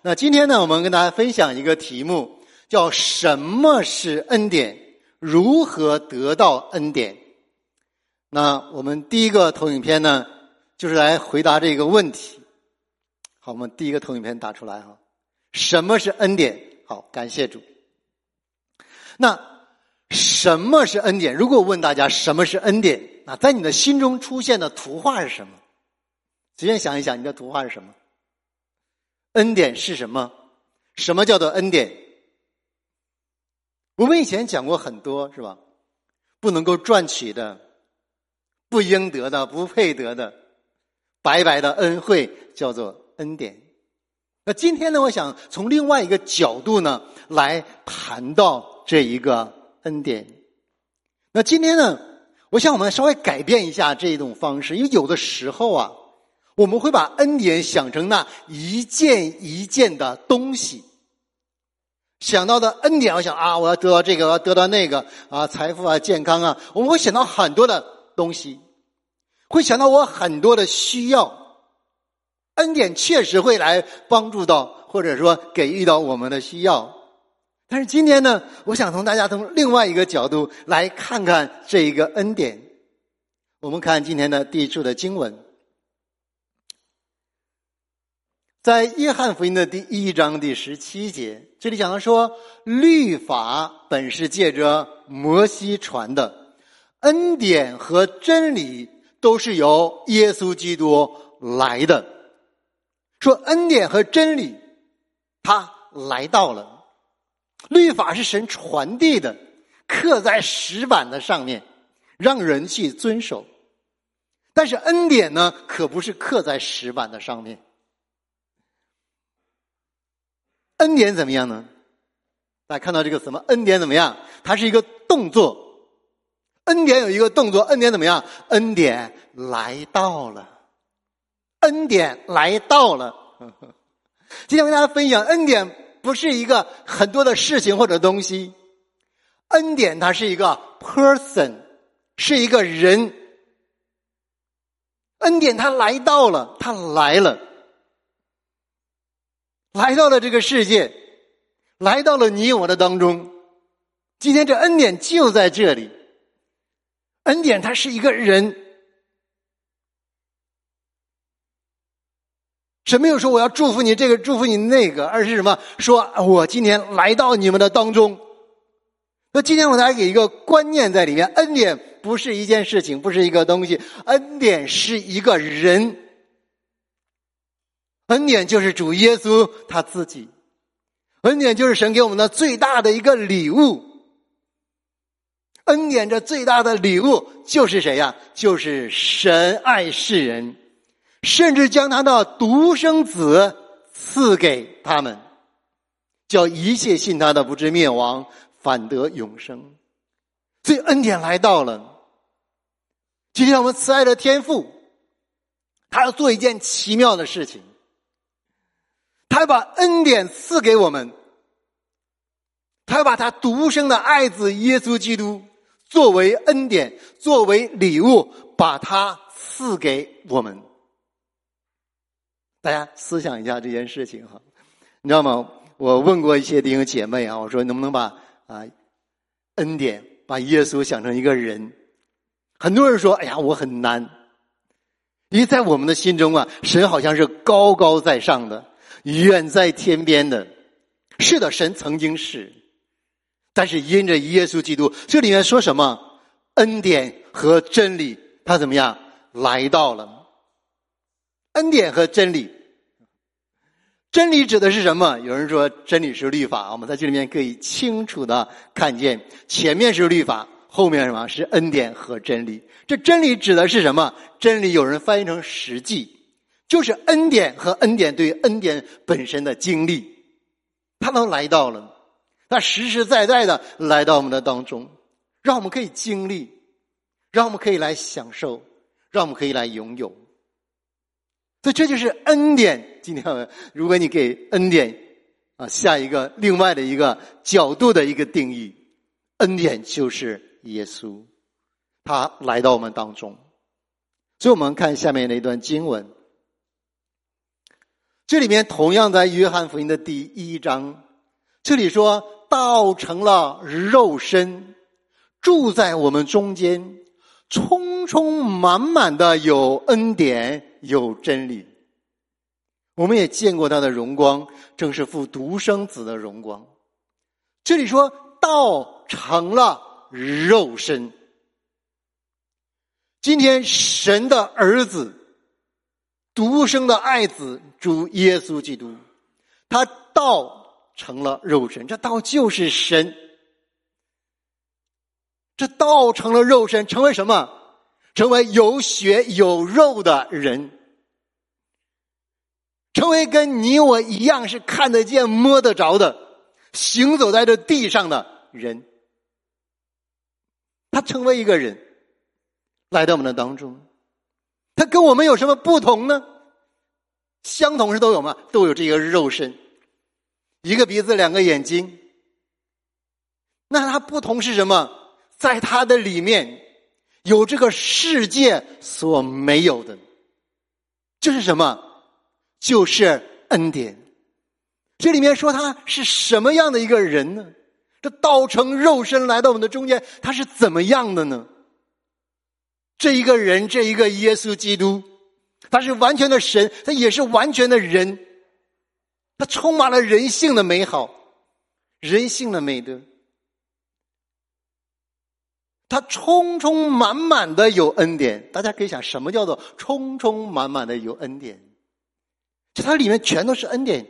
那今天呢，我们跟大家分享一个题目，叫什么是恩典？如何得到恩典？那我们第一个投影片呢，就是来回答这个问题。好，我们第一个投影片打出来哈。什么是恩典？好，感谢主。那什么是恩典？如果我问大家什么是恩典，那在你的心中出现的图画是什么？随便想一想，你的图画是什么？恩典是什么？什么叫做恩典？我们以前讲过很多，是吧？不能够赚取的，不应得的，不配得的，白白的恩惠叫做恩典。那今天呢，我想从另外一个角度呢，来谈到这一个恩典。那今天呢，我想我们稍微改变一下这种方式，因为有的时候啊，我们会把恩典想成那一件一件的东西。想到的恩典，我想啊，我要得到这个，我要得到那个啊，财富啊，健康啊，我们会想到很多的东西，会想到我很多的需要。恩典确实会来帮助到，或者说给予到我们的需要。但是今天呢，我想从大家从另外一个角度来看看这一个恩典。我们看今天的第一处的经文，在约翰福音的第1章第17节，这里讲到说，律法本是借着摩西传的，恩典和真理都是由耶稣基督来的。说恩典和真理他来到了，律法是神传递的，刻在石板的上面，让人去遵守。但是恩典呢，可不是刻在石板的上面。恩典怎么样呢？大家看到这个什么恩典怎么样？它是一个动作。恩典有一个动作，恩典怎么样？恩典来到了。恩典来到了。今天跟大家分享，恩典不是一个很多的事情或者东西，恩典它是一个 person， 是一个人。恩典它来到了，它来了，来到了这个世界，来到了你我的当中。今天这恩典就在这里。恩典它是一个人。神没有说我要祝福你这个祝福你那个，而是什么？说我今天来到你们的当中。那今天我大家给一个观念在里面，恩典不是一件事情，不是一个东西，恩典是一个人。恩典就是主耶稣他自己，恩典就是神给我们的最大的一个礼物。恩典这最大的礼物就是谁呀？就是神爱世人，甚至将他的独生子赐给他们，叫一切信他的不至灭亡，反得永生。所以恩典来到了。今天我们慈爱的天父，他要做一件奇妙的事情，他要把恩典赐给我们，他要把他独生的爱子耶稣基督作为恩典，作为礼物，把他赐给我们。大家思想一下这件事情哈，你知道吗？我问过一些弟兄姐妹啊，我说能不能把恩典把耶稣想成一个人？很多人说，哎呀，我很难，因为在我们的心中啊，神好像是高高在上的，远在天边的。是的，神曾经是，但是因着耶稣基督，这里面说什么？恩典和真理，它怎么样来到了？恩典和真理，真理指的是什么？有人说真理是律法，我们在这里面可以清楚的看见，前面是律法，后面什么是恩典和真理。这真理指的是什么？真理有人翻译成实际，就是恩典和恩典对于恩典本身的经历，它都来到了，它实实在在的来到我们的当中，让我们可以经历，让我们可以来享受，让我们可以来拥有。所以这就是恩典。今天如果你给恩典下一个另外的一个角度的一个定义，恩典就是耶稣，他来到我们当中。所以我们看下面的一段经文， 这里面同样在约翰福音的第1章，这里说道成了肉身，住在我们中间，充充满满的有恩典有真理。我们也见过他的荣光，正是父独生子的荣光。这里说道成了肉身，今天神的儿子独生的爱子主耶稣基督，他道成了肉身，这道就是神。这道成了肉身，成为什么？成为有血有肉的人，成为跟你我一样是看得见摸得着的，行走在这地上的人。他成为一个人来到我们的当中，他跟我们有什么不同呢？相同是都有吗？都有这个肉身，一个鼻子两个眼睛。那他不同是什么？在他的里面有这个世界所没有的，这是什么？就是恩典。这里面说他是什么样的一个人呢？这道成肉身来到我们的中间，他是怎么样的呢？这一个人，这一个耶稣基督，他是完全的神，他也是完全的人，他充满了人性的美好，人性的美德，他充充满满的有恩典。大家可以想，什么叫做充充满满的有恩典？就它里面全都是恩典。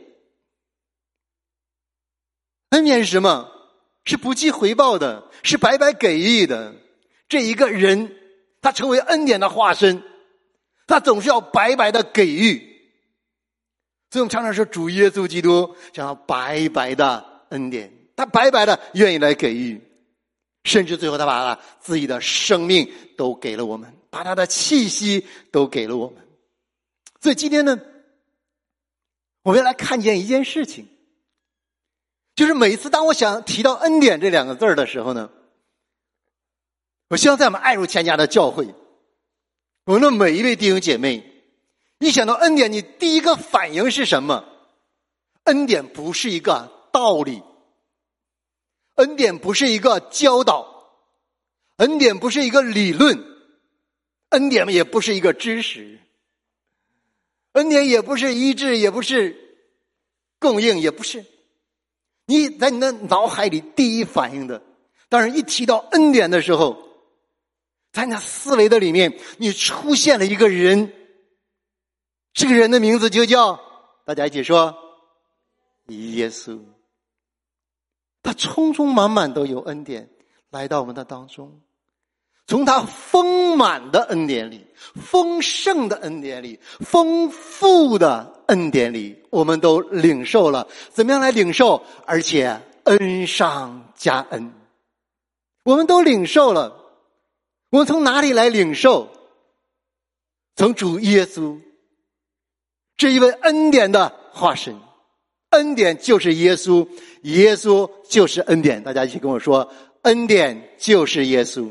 恩典是什么？是不计回报的，是白白给予的。这一个人他成为恩典的化身，他总是要白白的给予。所以我们常常说主耶稣基督想要白白的恩典，他白白的愿意来给予，甚至最后他把他自己的生命都给了我们，把他的气息都给了我们。所以今天呢，我们要来看见一件事情，就是每一次当我想提到恩典这两个字的时候呢，我希望在我们爱如千家的教会，我们的每一位弟兄姐妹，一想到恩典，你第一个反应是什么？恩典不是一个道理，恩典不是一个教导，恩典不是一个理论，恩典也不是一个知识，恩典也不是医治，也不是供应，也不是。你在你的脑海里第一反应的，当然一提到恩典的时候，在那思维的里面，你出现了一个人，这个人的名字就叫，大家一起说，耶稣。他充充满满都有恩典来到我们的当中，从他丰满的恩典里，丰盛的恩典里，丰富的恩典里，我们都领受了。怎么样来领受？而且恩上加恩，我们都领受了。我们从哪里来领受？从主耶稣这一位恩典的化身。恩典就是耶稣，耶稣就是恩典。大家一起跟我说，恩典就是耶稣，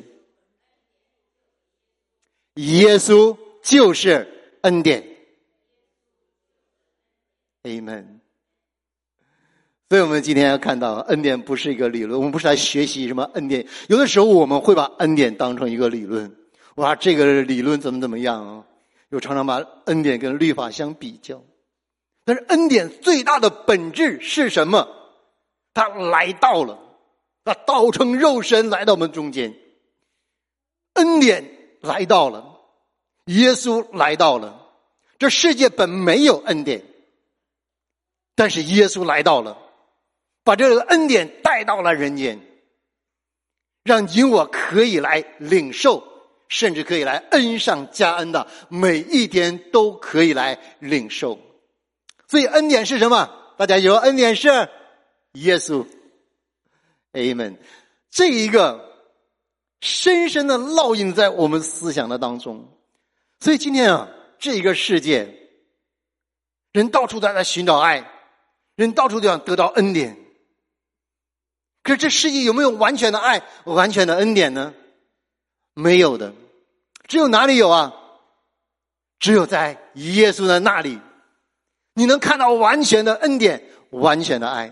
耶稣就是恩典。 Amen。 所以我们今天要看到，恩典不是一个理论，我们不是来学习什么恩典。有的时候我们会把恩典当成一个理论，哇，这个理论怎么样啊？又常常把恩典跟律法相比较。但是恩典最大的本质是什么？他来到了，他道成肉身来到我们中间，恩典来到了，耶稣来到了。这世界本没有恩典，但是耶稣来到了，把这个恩典带到了人间，让你我可以来领受，甚至可以来恩上加恩的，每一天都可以来领受。所以恩典是什么？大家有，恩典是耶稣。 Amen。 这一个深深的烙印在我们思想的当中。所以今天啊，这一个世界，人到处都在寻找爱，人到处都想得到恩典。可是这世界有没有完全的爱，完全的恩典呢？没有的。只有哪里有啊？只有在耶稣的那里。 你能看到完全的恩典，完全的爱。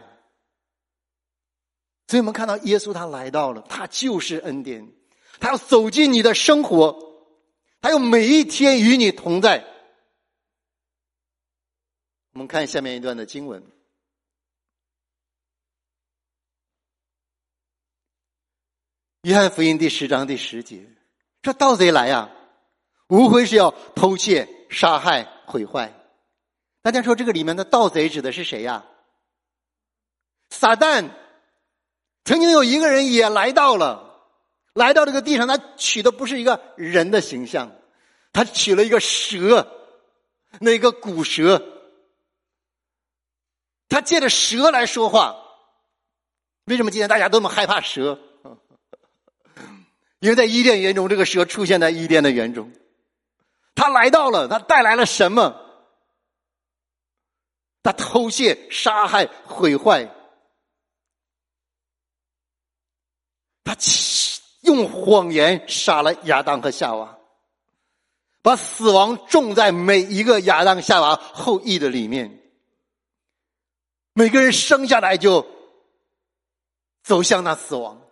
所以我们看到耶稣他来到了，他就是恩典，他要走进你的生活，他要每一天与你同在。我们看下面一段的经文，约翰福音第10章第10节，这盗贼来啊，无非是要偷窃、杀害、毁坏。大家说这个里面的盗贼指的是谁呀？撒旦。曾经有一个人也来到这个地上，他取的不是一个人的形象，他取了一个蛇，那个古蛇，他借着蛇来说话。为什么今天大家都那么害怕蛇？因为在伊甸园中，这个蛇出现在伊甸的园中，他来到了，他带来了什么？他偷窃、杀害、毁坏。他用谎言杀了亚当和夏娃，把死亡种在每一个亚当夏娃后裔的里面。每个人生下来就走向那死亡。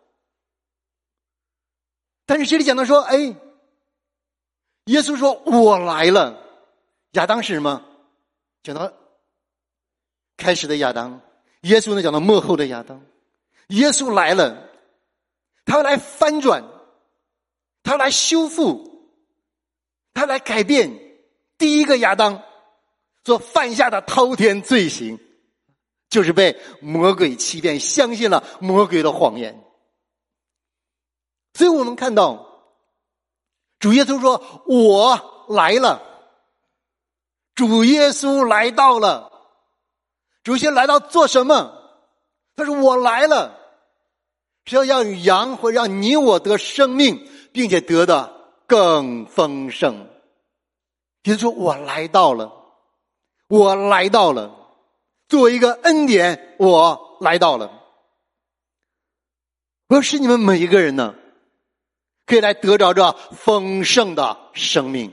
但是这里讲到说，耶稣说我来了。亚当是什么？讲到开始的亚当，耶稣呢讲到末后的亚当。耶稣来了，他要来翻转，他要来修复，他要来改变第一个亚当所犯下的滔天罪行，就是被魔鬼欺骗，相信了魔鬼的谎言。所以我们看到主耶稣说我来了，主耶稣来到了。主耶稣来到做什么？他说我来了，是要让羊或让你我得生命，并且得的更丰盛。耶稣说我来到了，我来到了，作为一个恩典，我来到了。我要使你们每一个人呢，可以来得着这丰盛的生命。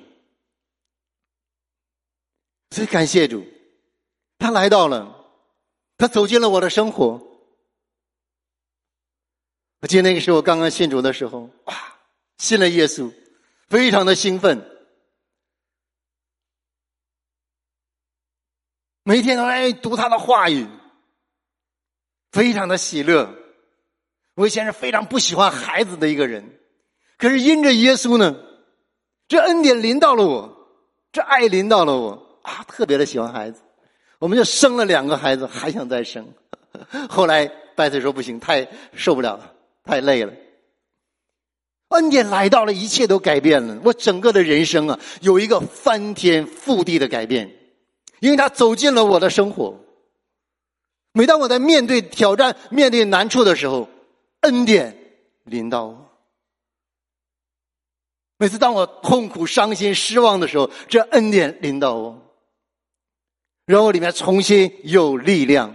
所以感谢主，他来到了，他走进了我的生活。我记得那个时候我刚刚信主的时候，信了耶稣，非常的兴奋，每天都来读他的话语，非常的喜乐。我以前是非常不喜欢孩子的一个人，可是因着耶稣呢，这恩典临到了我，这爱临到了我，特别的喜欢孩子。我们就生了2个孩子，还想再生。后来拜特说不行，太受不了了，太累了。恩典来到了，一切都改变了。我整个的人生啊，有一个翻天覆地的改变，因为他走进了我的生活。每当我在面对挑战、面对难处的时候，恩典临到我。每次当我痛苦、伤心、失望的时候，这恩典临到我，让我里面重新有力量。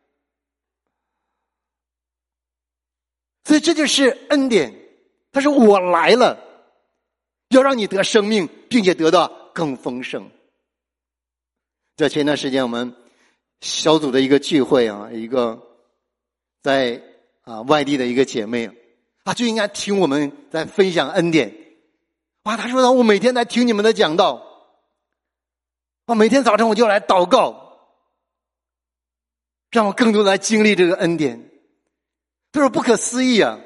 所以这就是恩典。他说我来了，要让你得生命，并且得到更丰盛。在前段时间我们小组的一个聚会啊，一个在外地的一个姐妹就应该听我们在分享恩典。她说我每天在听你们的讲道，每天早晨我就来祷告，让我更多的来经历这个恩典。他说不可思议啊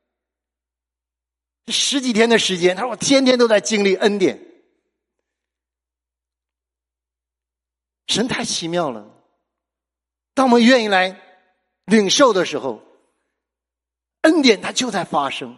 ，10几天的时间，他说我天天都在经历恩典。神太奇妙了，当我们愿意来领受的时候，恩典它就在发生。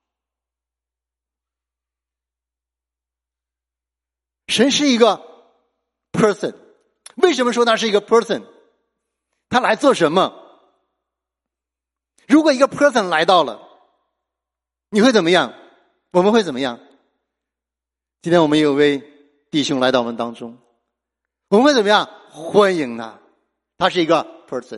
神是一个 person， 为什么说他是一个 person？ 他来做什么？如果一个 person 来到了，你会怎么样？我们会怎么样？今天我们有位弟兄来到我们当中，我们会怎么样？欢迎他，他是一个 person，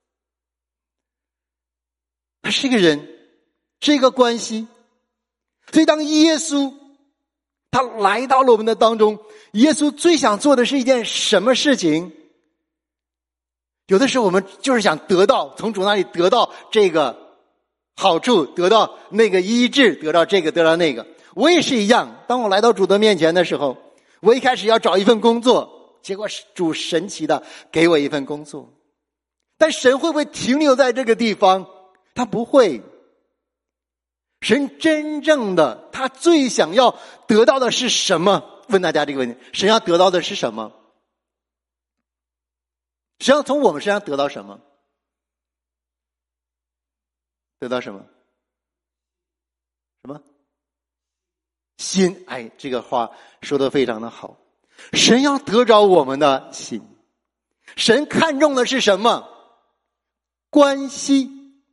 他是一个人，是一个关系。所以当耶稣他来到了我们的当中，耶稣最想做的是一件什么事情？ 有的时候我们就是想得到，从主那里得到这个好处，得到那个医治，得到这个，得到那个。我也是一样，当我来到主的面前的时候，我一开始要找一份工作，结果主神奇的给我一份工作。但神会不会停留在这个地方？他不会。神真正的，他最想要得到的是什么？问大家这个问题，神要得到的是什么？神要从我们身上得到什么？得到什么？什么？心。哎，这个话说得非常的好。神要得着我们的心。神看重的是什么？关系。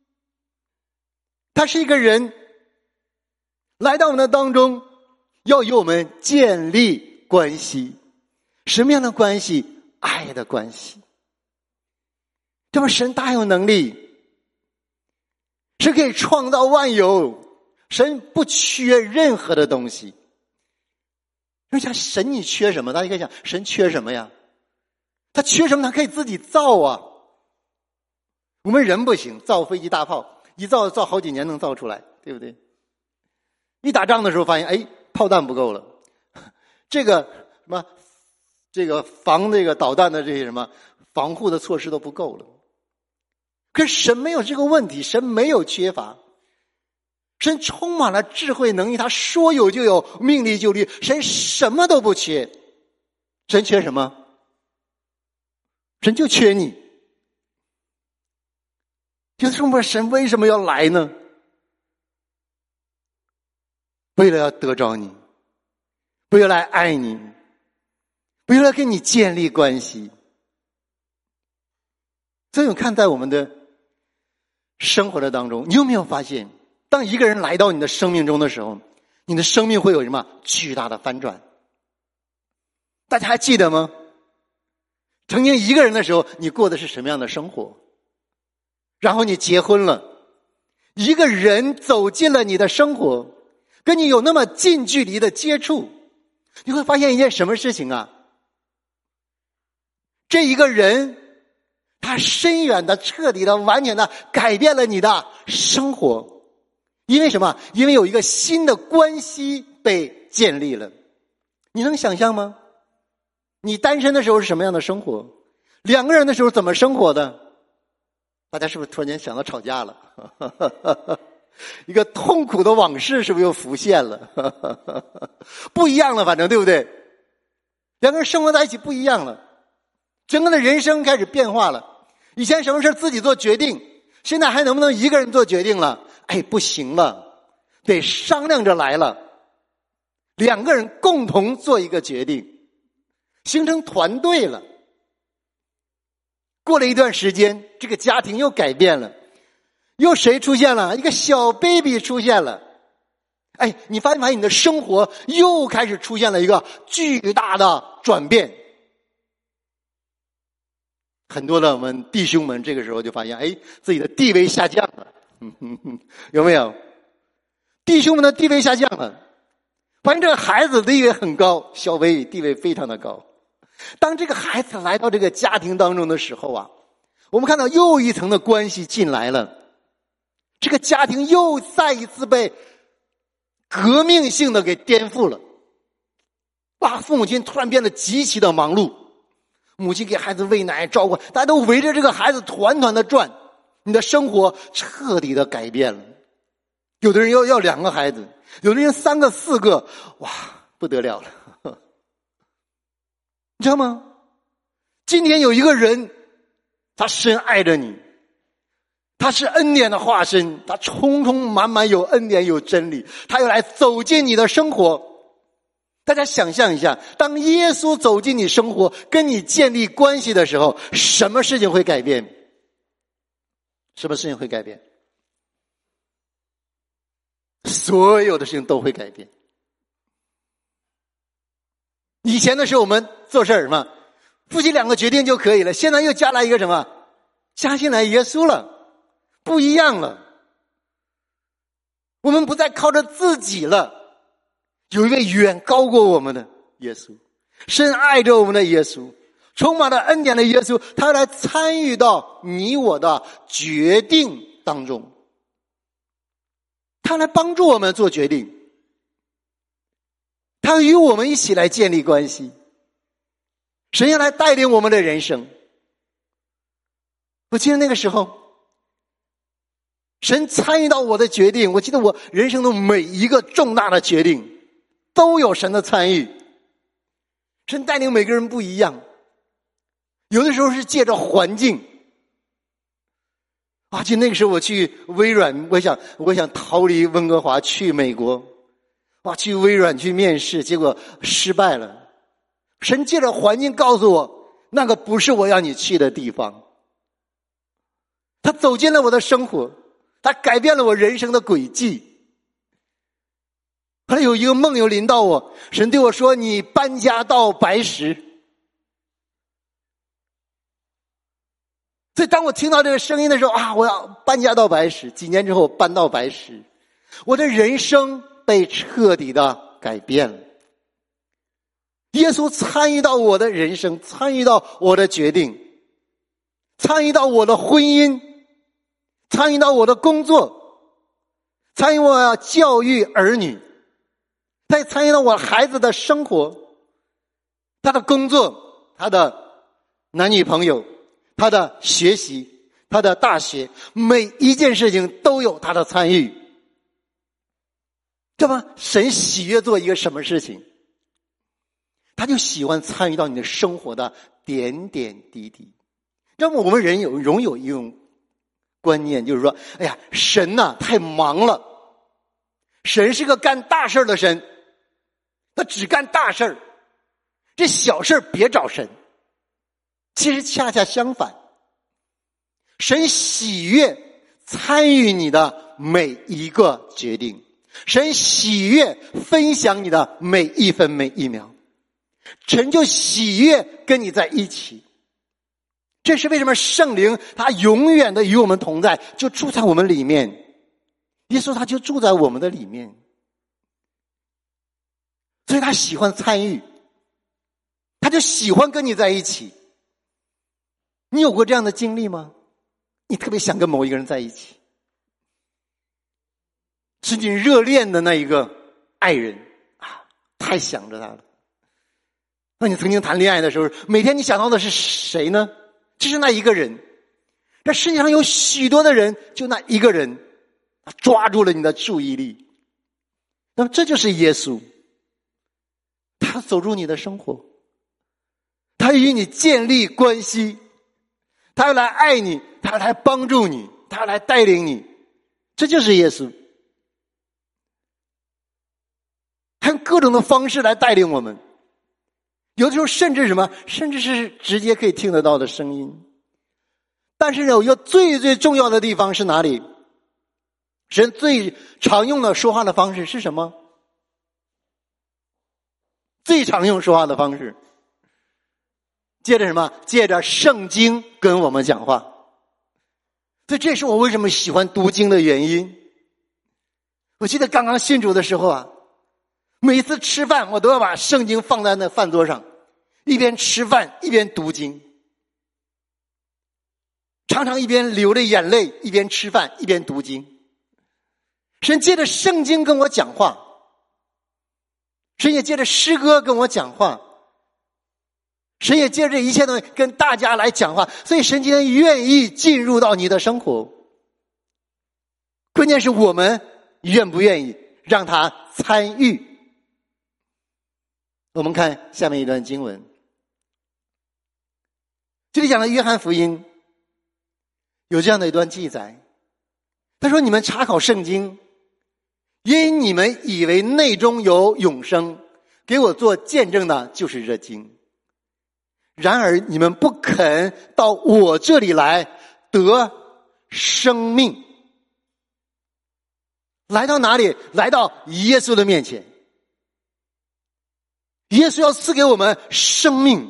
他是一个人来到我们的当中，要与我们建立关系。什么样的关系？爱的关系。这么神大有能力，是可以创造万有，神不缺任何的东西。就像神你缺什么？大家可以想，神缺什么呀？他缺什么？他可以自己造啊。我们人不行，造飞机大炮一造好几年能造出来，对不对？一打仗的时候发现，哎，炮弹不够了，这个什么，这个防这个导弹的这些什么防护的措施都不够了。可是神没有这个问题，神没有缺乏，神充满了智慧能力，他说有就有，命立就立，神什么都不缺。神缺什么？神就缺你。就是说神为什么要来呢？为了要得着你，为了来爱你，为了跟你建立关系。所以我看在我们的生活的当中，你有没有发现，当一个人来到你的生命中的时候，你的生命会有什么巨大的翻转？大家还记得吗？曾经一个人的时候，你过的是什么样的生活？然后你结婚了，一个人走进了你的生活，跟你有那么近距离的接触，你会发现一件什么事情啊？这一个人他深远的、彻底的、完全的改变了你的生活。因为什么？因为有一个新的关系被建立了。你能想象吗？你单身的时候是什么样的生活？两个人的时候怎么生活的？大家是不是突然间想到吵架了？一个痛苦的往事是不是又浮现了？不一样了，反正对不对？两个人生活在一起不一样了，整个的人生开始变化了。以前什么事自己做决定，现在还能不能一个人做决定了？哎，不行了，得商量着来了。两个人共同做一个决定，形成团队了。过了一段时间，这个家庭又改变了，又谁出现了？一个小 baby 出现了。哎，你发现你的生活又开始出现了一个巨大的转变。很多的我们弟兄们这个时候就发现，哎，自己的地位下降了。有没有？弟兄们的地位下降了。发现这个孩子地位很高，小 baby 地位非常的高。当这个孩子来到这个家庭当中的时候啊，我们看到又一层的关系进来了，这个家庭又再一次被革命性的给颠覆了。哇，父母亲突然变得极其的忙碌，母亲给孩子喂奶照顾，大家都围着这个孩子团团的转，你的生活彻底的改变了。有的人要2个孩子，有的人3个4个，哇，不得了了。你知道吗？今天有一个人，他深爱着你，他是恩典的化身，他充充满满有恩典有真理，他要来走进你的生活。大家想象一下，当耶稣走进你生活，跟你建立关系的时候，什么事情会改变？什么事情会改变？所有的事情都会改变。以前的时候我们做事嘛，夫妻2个决定就可以了，现在又加来一个什么？加进来耶稣了，不一样了。我们不再靠着自己了，有一位远高过我们的耶稣，深爱着我们的耶稣， 充满了恩典的耶稣，他来参与到你我的决定当中，他来帮助我们做决定，他与我们一起来建立关系，神要来带领我们的人生。我记得那个时候，神参与到我的决定，我记得我人生的每一个重大的决定都有神的参与。神带领每个人不一样，有的时候是借着环境啊，就那个时候我去微软，我想逃离温哥华去美国，哇，去微软去面试，结果失败了。神借着环境告诉我，那个不是我要你去的地方。他走进了我的生活，他改变了我人生的轨迹。后来有一个梦又临到我，神对我说，你搬家到白石。所以当我听到这个声音的时候啊，我要搬家到白石。几年之后我搬到白石，我的人生被彻底的改变了。耶稣参与到我的人生，参与到我的决定，参与到我的婚姻，参与到我的工作，参与我要教育儿女，他也参与到我孩子的生活，他的工作，他的男女朋友，他的学习，他的大学，每一件事情都有他的参与。对吧？神喜悦做一个什么事情，他就喜欢参与到你的生活的点点滴滴。让我们人拥有一种观念，就是说，哎呀，神呐，太忙了，神是个干大事的神，他只干大事，这小事别找神。其实恰恰相反，神喜悦参与你的每一个决定，神喜悦分享你的每一分每一秒，神就喜悦跟你在一起。这是为什么圣灵他永远的与我们同在，就住在我们里面，耶稣他就住在我们的里面，所以他喜欢参与，他就喜欢跟你在一起。你有过这样的经历吗？你特别想跟某一个人在一起，是你热恋的那一个爱人啊，太想着他了。那你曾经谈恋爱的时候，每天你想到的是谁呢？就是那一个人。这世界上有许多的人，就那一个人抓住了你的注意力。那么这就是耶稣，他走入你的生活，他与你建立关系，他要来爱你，他要来帮助你，他要来带领你。这就是耶稣，他用各种的方式来带领我们。有的时候甚至什么，甚至是直接可以听得到的声音。但是有一个最最重要的地方是哪里？神最常用的说话的方式是什么？最常用说话的方式，借着什么？借着圣经跟我们讲话。所以这是我为什么喜欢读经的原因。我记得刚刚信主的时候啊，每一次吃饭我都要把圣经放在那饭桌上，一边吃饭一边读经，常常一边流着眼泪一边吃饭一边读经。神借着圣经跟我讲话，神也借着诗歌跟我讲话，神也借着一切东西跟大家来讲话。所以神今天愿意进入到你的生活，关键是我们愿不愿意让他参与。我们看下面一段经文，这里讲的约翰福音有这样的一段记载，他说，你们查考圣经，因你们以为内中有永生，给我做见证的就是这经。然而你们不肯到我这里来得生命。来到哪里？来到耶稣的面前。耶稣要赐给我们生命，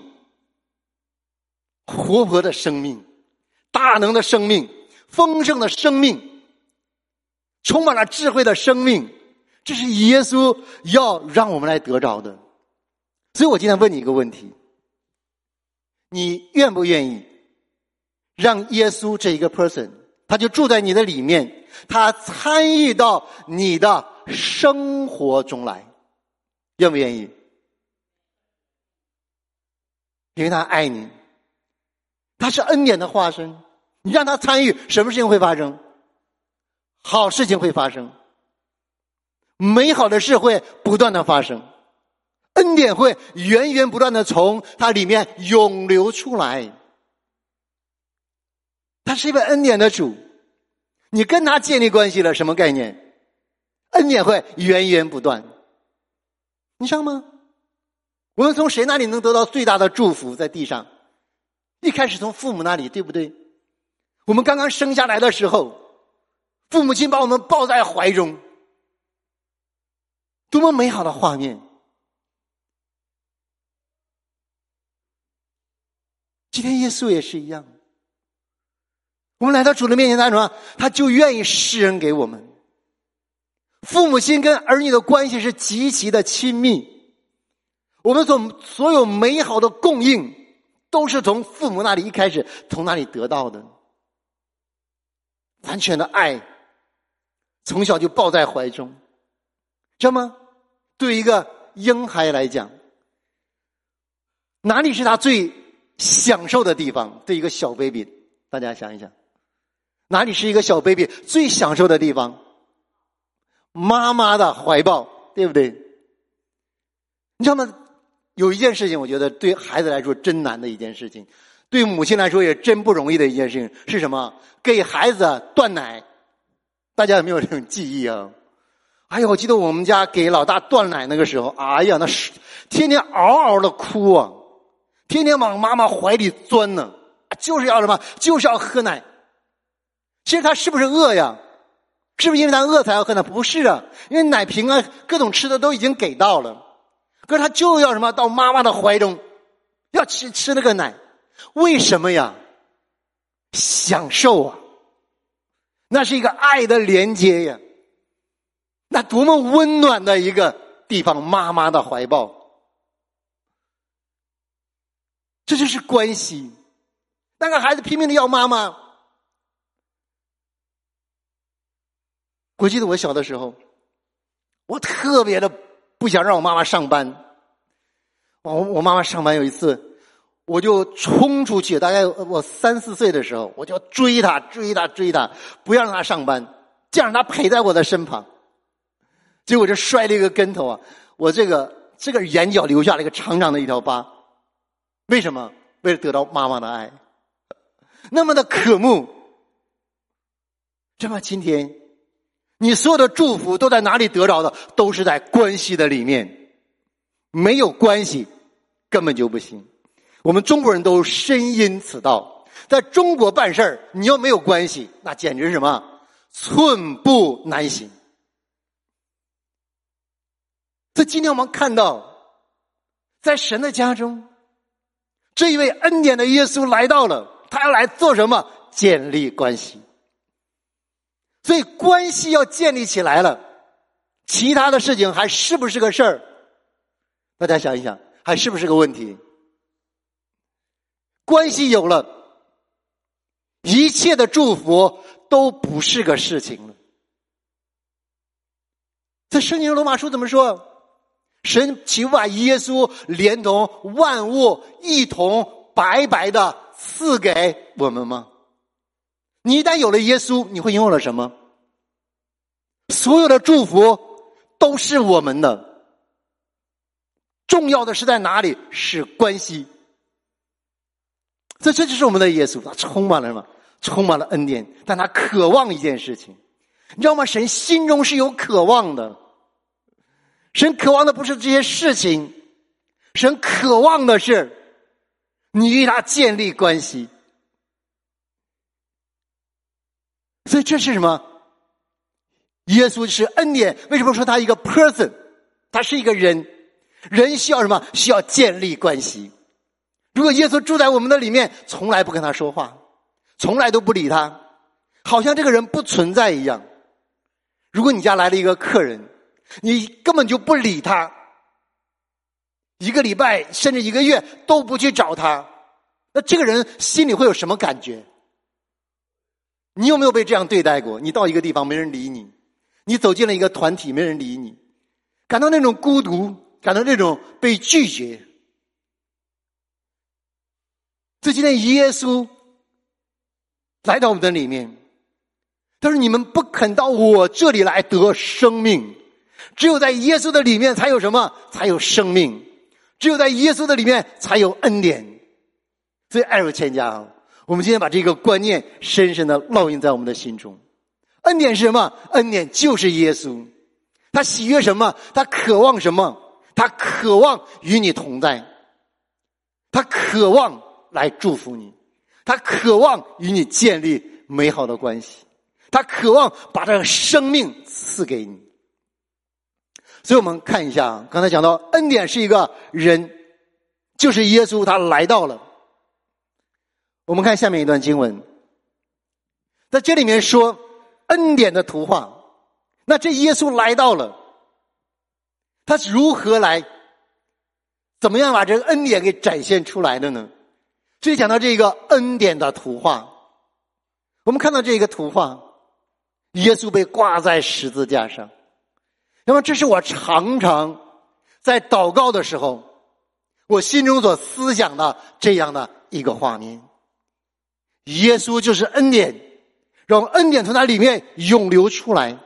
活泼的生命，大能的生命，丰盛的生命，充满了智慧的生命，这是耶稣要让我们来得着的。所以我今天问你一个问题， 你愿不愿意让耶稣这一个 person， 他就住在你的里面，他参与到你的生活中来？愿不愿意？因为他爱你，他是恩典的化身，你让他参与，什么事情会发生？好事情会发生，美好的事会不断的发生，恩典会源源不断的从它里面涌流出来。他是一位恩典的主，你跟他建立关系了，什么概念？恩典会源源不断，你知道吗？我们从谁那里能得到最大的祝福？在地上，一开始从父母那里，对不对？我们刚刚生下来的时候，父母亲把我们抱在怀中，多么美好的画面。今天耶稣也是一样，我们来到主的面前，他什么？他就愿意施恩给我们。父母亲跟儿女的关系是极其的亲密，我们所有美好的供应都是从父母那里一开始从那里得到的，完全的爱，从小就抱在怀中，知道吗？对于一个婴孩来讲，哪里是他最享受的地方？对一个小 baby， 大家想一想，哪里是一个小 baby 最享受的地方？妈妈的怀抱，对不对？你知道吗？有一件事情我觉得对孩子来说真难的一件事情，对母亲来说也真不容易的一件事情，是什么？给孩子断奶。大家有没有这种记忆啊？哎呀，我记得我们家给老大断奶那个时候，哎呀，那是天天嗷嗷的哭啊，天天往妈妈怀里钻呢，就是要什么？就是要喝奶。其实他是不是饿呀？是不是因为他饿才要喝奶？不是啊，因为奶瓶啊各种吃的都已经给到了，可是他就要什么？到妈妈的怀中要吃那个奶。为什么呀？享受啊，那是一个爱的连接呀，那多么温暖的一个地方，妈妈的怀抱，这就是关系。那个孩子拼命的要妈妈。我记得我小的时候，我特别的不想让我妈妈上班。我妈妈上班有一次，我就冲出去，大概我3、4岁的时候，我就追她，不要让她上班，这样她陪在我的身旁。结果就摔了一个跟头啊！我这个眼角留下了一个长长的一条疤。为什么？为了得到妈妈的爱，那么的渴慕。这么今天你所有的祝福都在哪里得着的？都是在关系的里面。没有关系根本就不行。我们中国人都深谙此道，在中国办事儿，你要没有关系，那简直是什么？寸步难行。所以今天我们看到，在神的家中，这一位恩典的耶稣来到了，他要来做什么？建立关系。所以关系要建立起来了，其他的事情还是不是个事儿？大家想一想，还是不是个问题？关系有了，一切的祝福都不是个事情了。在圣经罗马书怎么说？神岂不把耶稣连同万物一同白白的赐给我们吗？你一旦有了耶稣，你会拥有了什么？所有的祝福都是我们的。重要的是在哪里？是关系。这就是我们的耶稣，他充满了什么？充满了恩典，但他渴望一件事情，你知道吗？神心中是有渴望的。神渴望的不是这些事情，神渴望的是你与他建立关系。所以这是什么？耶稣是恩典。为什么说他一个 person？ 他是一个人，人需要什么？需要建立关系。如果耶稣住在我们的里面，从来不跟他说话，从来都不理他，好像这个人不存在一样。如果你家来了一个客人，你根本就不理他，1个礼拜甚至1个月都不去找他， 那这个人心里会有什么感觉？你有没有被这样对待过？你到一个地方没人理你，你走进了一个团体没人理你，感到那种孤独，感到那种被拒绝。所以今天耶稣来到我们的里面，他说你们不肯到我这里来得生命，只有在耶稣的里面才有什么？才有生命。只有在耶稣的里面才有恩典。所以爱如千家，我们今天把这个观念深深的烙印在我们的心中。恩典是什么？恩典就是耶稣。他喜悦什么？他渴望什么？他渴望与你同在，他渴望来祝福你，他渴望与你建立美好的关系，他渴望把这个生命赐给你。所以我们看一下，刚才讲到恩典是一个人，就是耶稣他来到了。我们看下面一段经文，在这里面说恩典的图画，那这耶稣来到了，他是如何来怎么样把这个恩典给展现出来的呢？所以讲到这个恩典的图画，我们看到这个图画，耶稣被挂在十字架上。那么这是我常常在祷告的时候我心中所思想的这样的一个画面。耶稣就是恩典，让恩典从他里面涌流出来。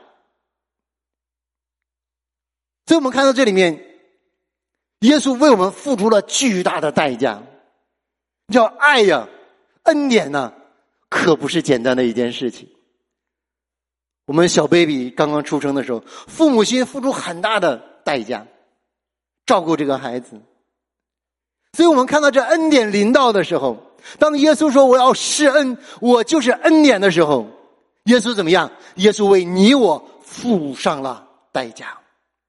所以我们看到这里面，耶稣为我们付出了巨大的代价。叫爱呀，恩典呢，可不是简单的一件事情。我们小 baby 刚刚出生的时候，父母亲付出很大的代价照顾这个孩子。所以我们看到这恩典临到的时候，当耶稣说我要施恩，我就是恩典的时候，耶稣怎么样？耶稣为你我付上了代价。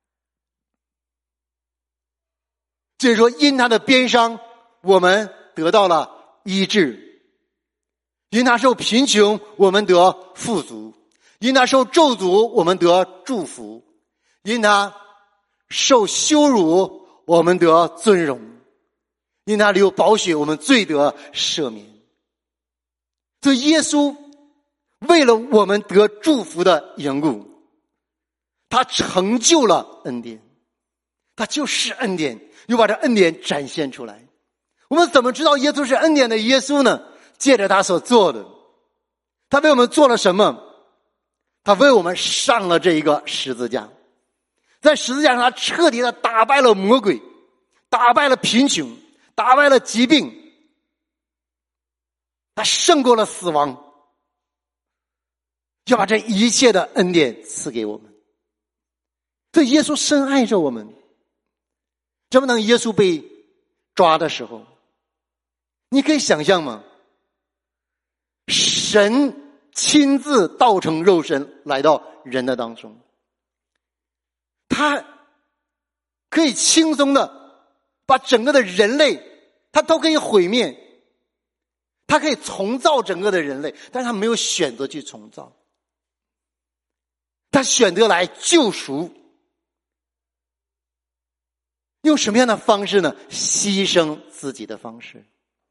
就是说因他的鞭伤我们得到了医治，因他受贫穷我们得富足，因他受咒诅我们得祝福，因他受羞辱我们得尊荣，因他流宝血我们罪得赦免。所以耶稣为了我们得祝福的缘故，他成就了恩典，他就是恩典，又把这恩典展现出来。我们怎么知道耶稣是恩典的耶稣呢？借着他所做的，他为我们做了什么？他为我们上了这一个十字架，在十字架上他彻底的打败了魔鬼，打败了贫穷，打败了疾病，他胜过了死亡，要把这一切的恩典赐给我们。所以耶稣深爱着我们。这么当耶稣被抓的时候，你可以想象吗？神亲自道成肉身来到人的当中，他可以轻松的把整个的人类他都可以毁灭，他可以重造整个的人类，但是他没有选择去重造，他选择来救赎。用什么样的方式呢？牺牲自己的方式。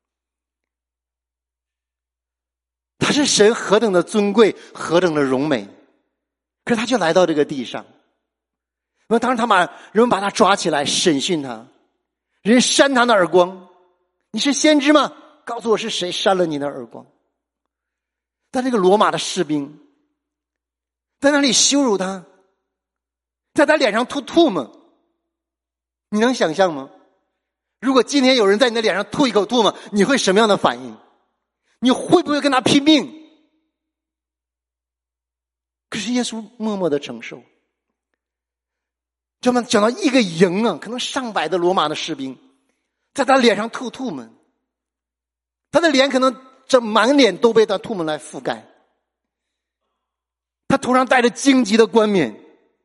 他是神何等的尊贵，何等的荣美，可是他就来到这个地上。那么当时人们把他抓起来审讯他，人扇他的耳光。你是先知吗？告诉我是谁扇了你的耳光。但这个罗马的士兵在那里羞辱他，在他脸上吐唾沫。你能想象吗？如果今天有人在你的脸上吐一口唾沫，你会什么样的反应？你会不会跟他拼命？可是耶稣默默的承受。这么讲到一个营啊，可能上百的罗马的士兵在他脸上吐唾沫，他的脸可能这满脸都被他唾沫来覆盖，他头上戴着荆棘的冠冕，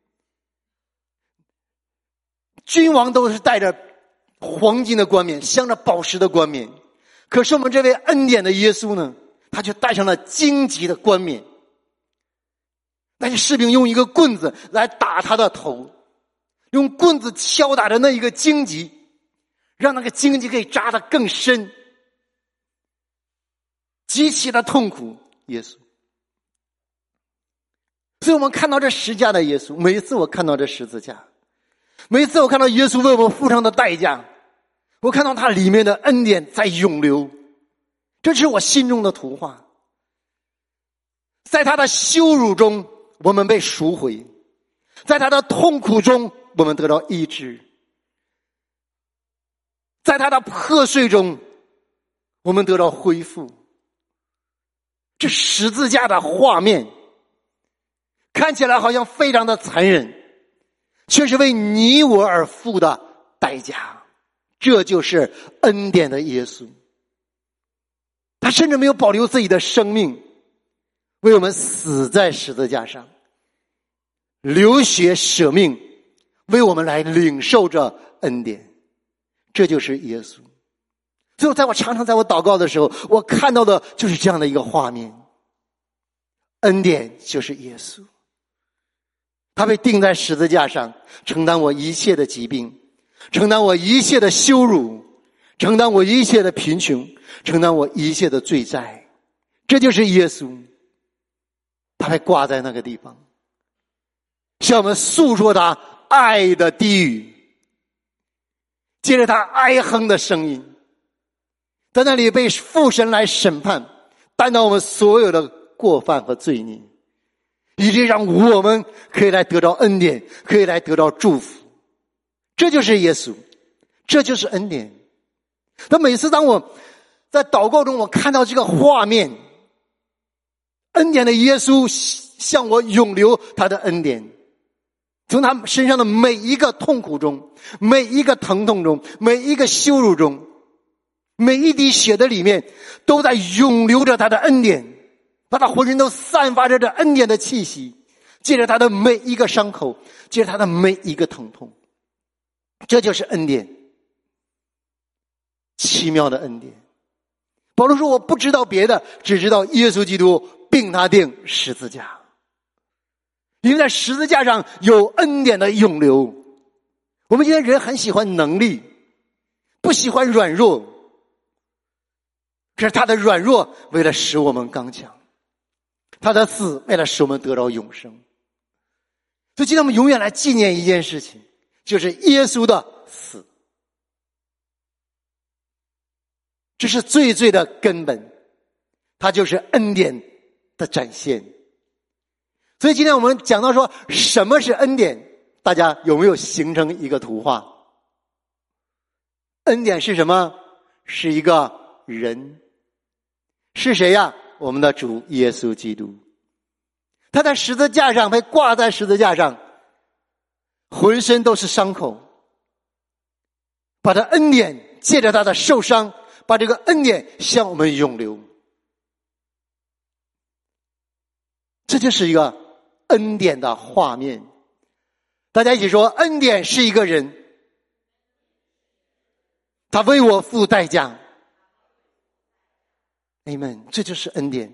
君王都是戴着黄金的冠冕，镶着宝石的冠冕，可是我们这位恩典的耶稣呢，他却戴上了荆棘的冠冕。那些士兵用一个棍子来打他的头，用棍子敲打着那一个荆棘，让那个荆棘可以扎得更深。 极其的痛苦，耶稣。所以我们看到这十架的耶稣，每一次我看到这十字架，每一次我看到耶稣为我们付上的代价，我看到他里面的恩典在涌流，这是我心中的图画。在他的羞辱中，我们被赎回；在他的痛苦中，我们得到医治；在他的破碎中，我们得到恢复。这十字架的画面看起来好像非常的残忍，却是为你我而付的代价。这就是恩典的耶稣，他甚至没有保留自己的生命，为我们死在十字架上，流血舍命，为我们来领受着恩典。这就是耶稣。所以我常常在我祷告的时候，我看到的就是这样的一个画面。恩典就是耶稣，他被钉在十字架上，承担我一切的疾病，承担我一切的羞辱，承担我一切的贫穷，承担我一切的罪债。这就是耶稣，他被挂在那个地方，向我们诉说他爱的低语，接着他哀哼的声音，在那里被父神来审判，担当我们所有的过犯和罪孽，以致让我们可以来得到恩典，可以来得到祝福。这就是耶稣，这就是恩典。但每次当我在祷告中，我看到这个画面，恩典的耶稣向我涌流他的恩典，从他身上的每一个痛苦中，每一个疼痛中，每一个羞辱中，每一滴血的里面都在涌流着他的恩典，把他浑身都散发着这恩典的气息，借着他的每一个伤口，借着他的每一个疼痛。这就是恩典，奇妙的恩典。保罗说，我不知道别的，只知道耶稣基督并他钉十字架。因为在十字架上有恩典的涌流。我们今天人很喜欢能力，不喜欢软弱，可是他的软弱为了使我们刚强，他的死为了使我们得到永生。所以今天我们永远来纪念一件事情，就是耶稣的死。这是最的根本，它就是恩典的展现。所以今天我们讲到说什么是恩典，大家有没有形成一个图画？恩典是什么？是一个人。是谁呀？我们的主耶稣基督。他在十字架上被挂在十字架上，浑身都是伤口，把他恩典借着他的受伤，把这个恩典向我们涌流。这就是一个恩典的画面。大家一起说，恩典是一个人，他为我付代价。Amen， 这就是恩典。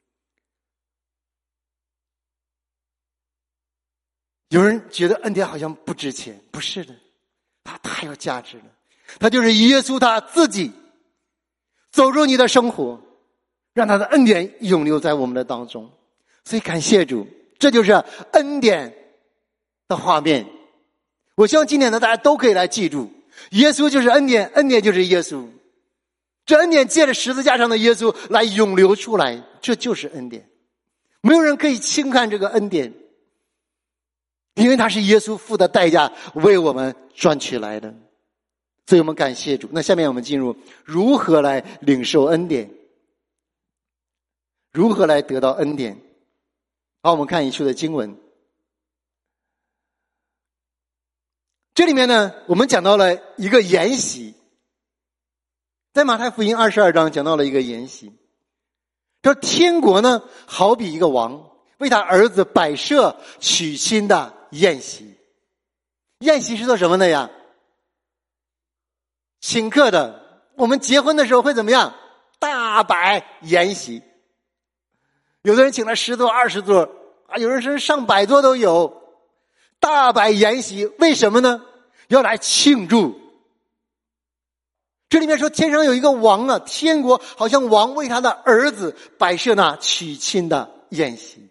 有人觉得恩典好像不值钱，不是的，它太有价值了。它就是耶稣他自己走入你的生活，让他的恩典涌流在我们的当中。所以感谢主，这就是恩典的画面。我希望今天呢，大家都可以来记住，耶稣就是恩典，恩典就是耶稣。这恩典借着十字架上的耶稣来涌流出来，这就是恩典。没有人可以轻看这个恩典，因为它是耶稣付的代价为我们赚取来的。所以我们感谢主。那下面我们进入如何来领受恩典，如何来得到恩典。好，我们看一处的经文。这里面呢，我们讲到了一个筵席，在马太福音22章讲到了一个筵席。说天国呢，好比一个王为他儿子摆设娶亲的宴席。宴席是做什么的呀？请客的。我们结婚的时候会怎么样？大摆筵席。有的人请了10桌20桌啊，有人是上百桌都有。大摆筵席，为什么呢？要来庆祝这里面说天上有一个王啊，天国好像王为他的儿子摆设那娶亲的宴席。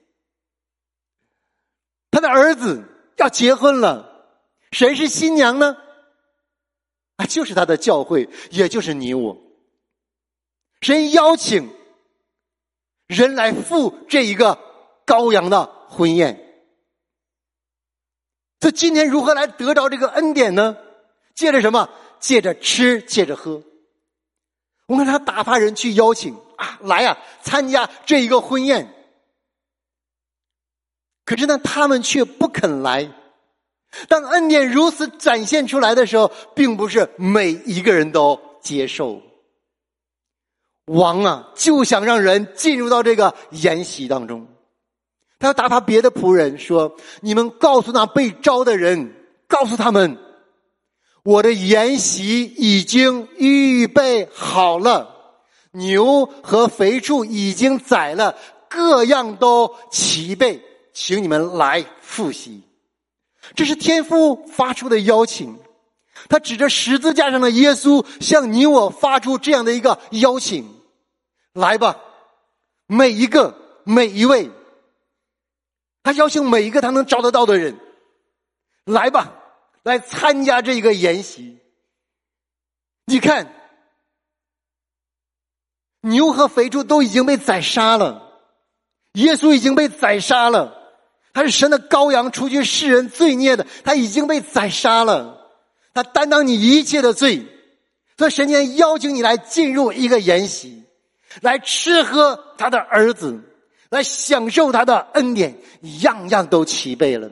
他的儿子要结婚了，谁是新娘呢？就是他的教会，也就是你我。神邀请人来赴这一个羔羊的婚宴。所以今天如何来得着这个恩典呢？借着什么？借着吃，借着喝。我们看他打发人去邀请来参加这一个婚宴。可是呢，他们却不肯来。当恩典如此展现出来的时候，并不是每一个人都接受。王就想让人进入到这个筵席当中。他要打发别的仆人说，你们告诉那被招的人，告诉他们，我的筵席已经预备好了，牛和肥畜已经宰了，各样都齐备，请你们来赴席。这是天父发出的邀请，他指着十字架上的耶稣向你我发出这样的一个邀请，来吧，每一个每一位，他邀请每一个他能找得到的人，来吧，来参加这个筵席。你看，牛和肥畜都已经被宰杀了，耶稣已经被宰杀了，他是神的羔羊，除去世人罪孽的，他已经被宰杀了，他担当你一切的罪。所以神今天邀请你来进入一个筵席，来吃喝他的儿子，来享受他的恩典，样样都齐备了，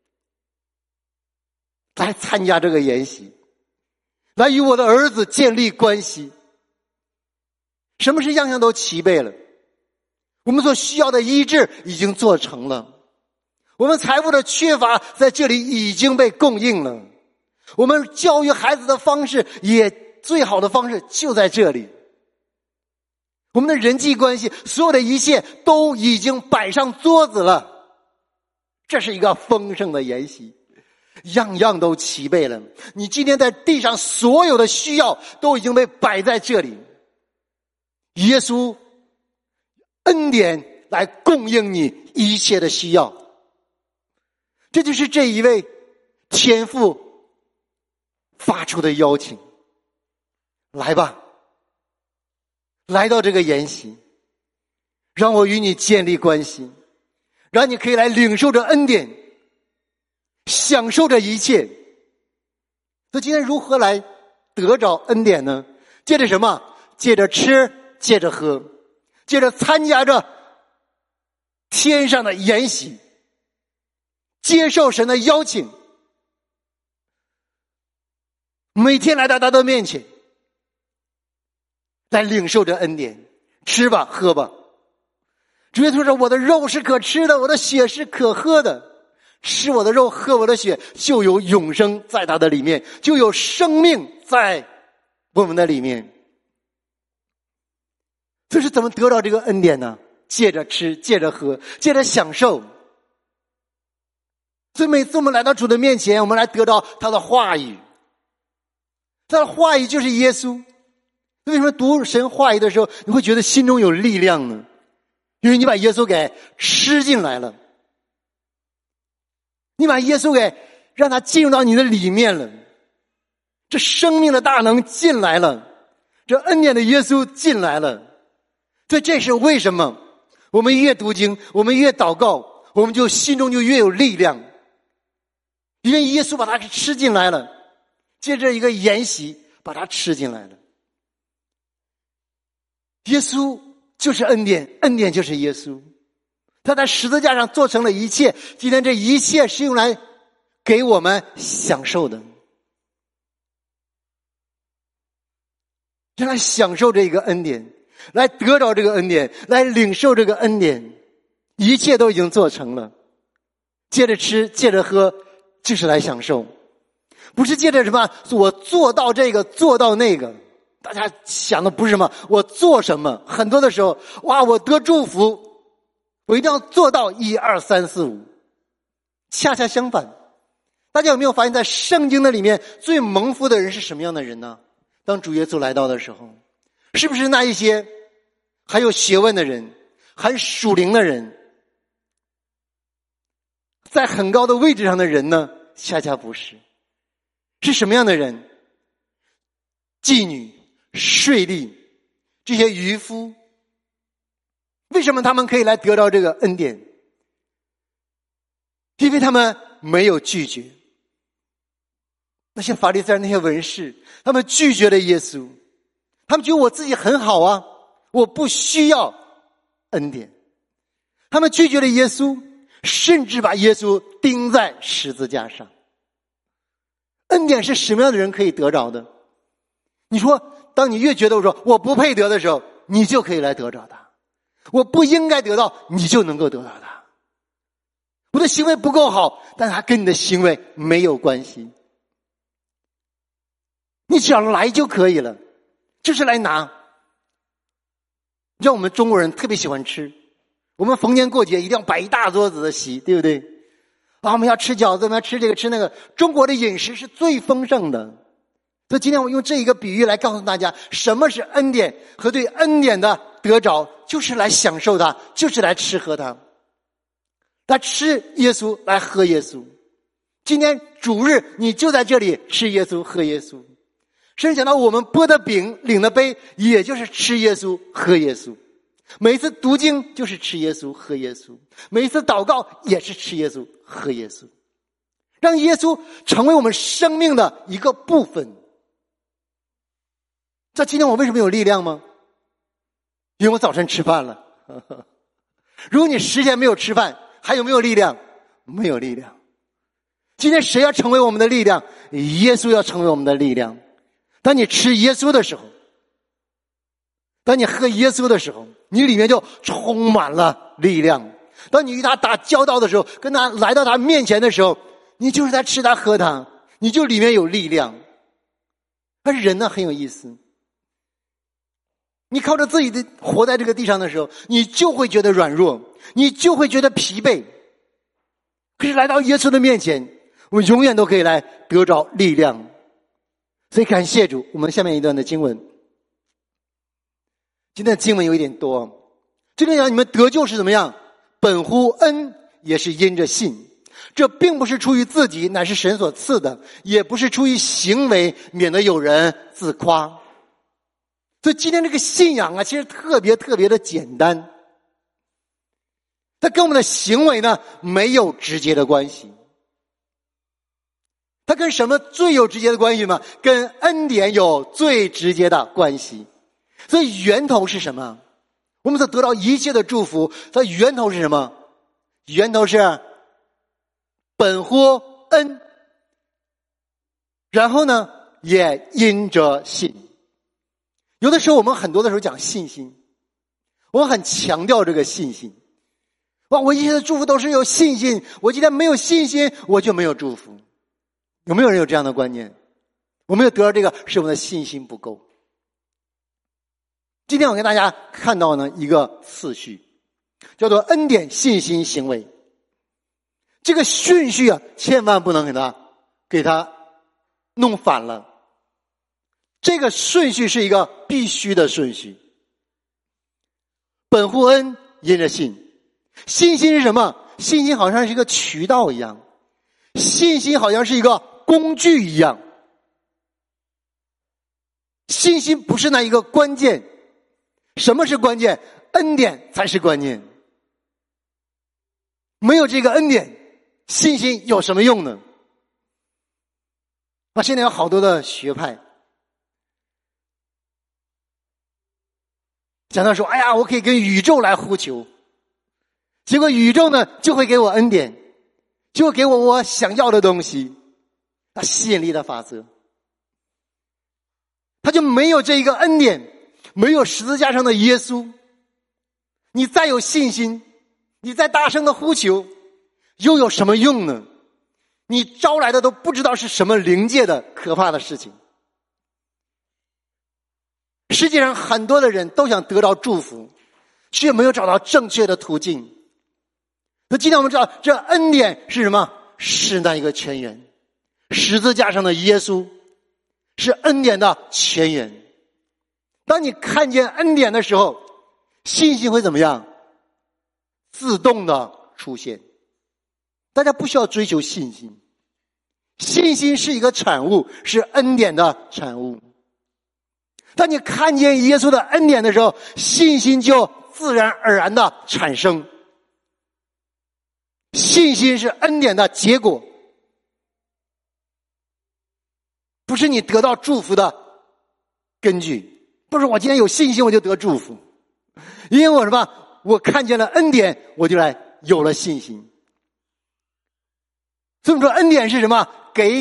来参加这个筵席，来与我的儿子建立关系。什么是样样都齐备了？我们所需要的医治已经做成了，我们财富的缺乏在这里已经被供应了，我们教育孩子的方式也最好的方式就在这里，我们的人际关系所有的一切都已经摆上桌子了。这是一个丰盛的筵席，样样都齐备了，你今天在地上所有的需要都已经被摆在这里，耶稣恩典来供应你一切的需要。这就是这一位天父发出的邀请，来吧，来到这个筵席，让我与你建立关系，让你可以来领受着恩典，享受着一切。那今天如何来得着恩典呢？借着什么？借着吃，借着喝，借着参加着天上的筵席，接受神的邀请，每天来到他的面前，来领受着恩典，吃吧，喝吧。主耶稣说，我的肉是可吃的，我的血是可喝的，吃我的肉，喝我的血，就有永生在他的里面，就有生命在我们的里面。这是怎么得到这个恩典呢？借着吃，借着喝，借着享受。所以每次我们来到主的面前，我们来得到他的话语，他的话语就是耶稣。为什么读神话语的时候你会觉得心中有力量呢？因为你把耶稣给吃进来了，你把耶稣给让他进入到你的里面了，这生命的大能进来了，这恩典的耶稣进来了。所以这是为什么我们越读经，我们越祷告，我们就心中就越有力量，因为耶稣把他吃进来了，借着一个筵席把他吃进来了。耶稣就是恩典，恩典就是耶稣，他在十字架上做成了一切，今天这一切是用来给我们享受的，让来享受这个恩典，来得着这个恩典，来领受这个恩典，一切都已经做成了。接着吃，接着喝，就是来享受，不是借着什么我做到这个做到那个。大家想的不是什么我做什么，很多的时候我得祝福，我一定要做到1、2、3、4、5。恰恰相反，大家有没有发现在圣经的里面最蒙福的人是什么样的人呢？ 当主耶稣来到的时候，是不是那一些还有学问的人，很属灵的人，在很高的位置上的人呢？恰恰不是。是什么样的人？妓女、税吏，这些渔夫。为什么他们可以来得到这个恩典？因为他们没有拒绝。那些法利赛人、那些文士，他们拒绝了耶稣，他们觉得我自己很好啊，我不需要恩典。他们拒绝了耶稣，甚至把耶稣钉在十字架上。恩典是什么样的人可以得着的？你说，当你越觉得我不配得的时候，你就可以来得着它。我不应该得到，你就能够得到它。我的行为不够好，但它跟你的行为没有关系。你只要来就可以了，就是来拿。让我们中国人特别喜欢吃，我们逢年过节一定要摆一大桌子的席，对不对？我们要吃饺子，我们要吃这个吃那个。中国的饮食是最丰盛的。所以今天我用这一个比喻来告诉大家，什么是恩典和对恩典的得着，就是来享受它，就是来吃喝它。来吃耶稣，来喝耶稣。今天主日你就在这里吃耶稣喝耶稣。甚至讲到我们拨的饼领的杯，也就是吃耶稣喝耶稣。每一次读经就是吃耶稣喝耶稣，每一次祷告也是吃耶稣喝耶稣，让耶稣成为我们生命的一个部分。知道今天我为什么有力量吗？因为我早晨吃饭了。如果你10天没有吃饭，还有没有力量？没有力量。今天谁要成为我们的力量？耶稣要成为我们的力量。当你吃耶稣的时候，当你喝耶稣的时候，你里面就充满了力量。当你与他打交道的时候，跟他来到他面前的时候，你就是在吃他喝他，你就里面有力量。但是人呢很有意思，你靠着自己的活在这个地上的时候，你就会觉得软弱，你就会觉得疲惫。可是来到耶稣的面前，我们永远都可以来得着力量。所以感谢主，我们下面一段的经文。今天的经文有一点多，这里讲你们得救是怎么样？本乎恩，也是因着信。这并不是出于自己，乃是神所赐的，也不是出于行为，免得有人自夸。所以今天这个信仰啊，其实特别的简单，它跟我们的行为呢没有直接的关系。它跟什么最有直接的关系吗？跟恩典有最直接的关系。所以源头是什么？我们所得到一切的祝福，它源头是什么？源头是本乎恩，然后呢也因着信。有的时候我们很多的时候讲信心，我们很强调这个信心。我一切的祝福都是有信心，我今天没有信心，我就没有祝福。有没有人有这样的观念？我没有得到这个，是我们的信心不够。今天我跟大家看到呢一个次序，叫做恩典、信心、行为。这个顺序啊，千万不能给它弄反了。这个顺序是一个必须的顺序。本乎恩，因着信。信心是什么？信心好像是一个渠道一样，信心好像是一个工具一样。信心不是那一个关键。什么是关键？恩典才是关键。没有这个恩典，信心有什么用呢？现在有好多的学派讲到说，哎呀，我可以跟宇宙来呼求，结果宇宙呢就会给我恩典，就会给我想要的东西。吸引力的法则，他就没有这一个恩典，没有十字架上的耶稣。你再有信心，你再大声的呼求，又有什么用呢？你招来的都不知道是什么灵界的可怕的事情。世界上很多的人都想得到祝福，却没有找到正确的途径。那今天我们知道，这恩典是什么？是那一个泉源，十字架上的耶稣， 是恩典的泉源。当你看见恩典的时候，信心会怎么样？自动的出现。大家不需要追求信心，信心是一个产物，是恩典的产物。当你看见耶稣的恩典的时候，信心就自然而然的产生。信心是恩典的结果，不是你得到祝福的根据。不是我今天有信心我就得祝福，因为我什么？我看见了恩典，我就来有了信心。所以说恩典是什么？给。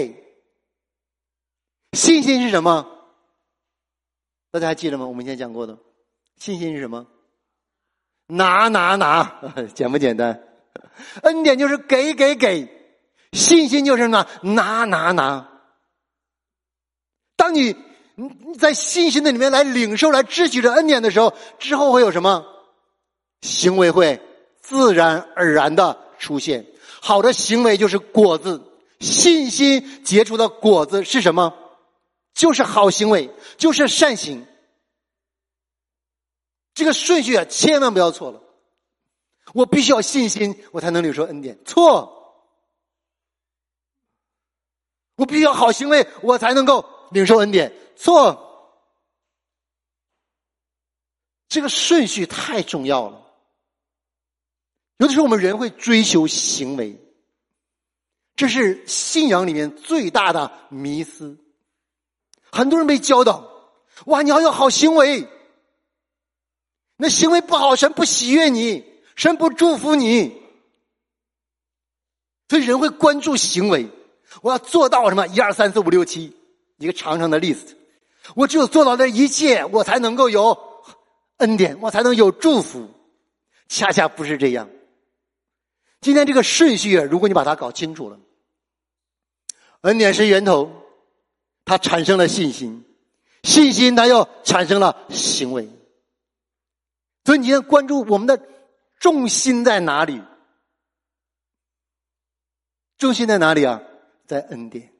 信心是什么？大家还记得吗？我们以前讲过的。信心是什么？拿，简不简单？恩典就是给。信心就是什么？拿。当你在信心的里面来领受、来支取着恩典的时候，之后会有什么？行为会自然而然的出现。好的行为就是果子，信心结出的果子是什么？就是好行为，就是善行。这个顺序千万不要错了。我必须要信心，我才能领受恩典。错。我必须要好行为，我才能够领受恩典。错。这个顺序太重要了。有的时候我们人会追求行为，这是信仰里面最大的迷思。很多人被教导，哇，你要有好行为，那行为不好，神不喜悦你，神不祝福你。所以人会关注行为，我要做到什么1、2、3、4、5、6、7，一个长长的 list。我只有做到这一切，我才能够有恩典，我才能有祝福。恰恰不是这样。今天这个顺序，如果你把它搞清楚了，恩典是源头，它产生了信心，信心它又产生了行为。所以你要关注我们的重心在哪里？重心在哪里啊？在恩典。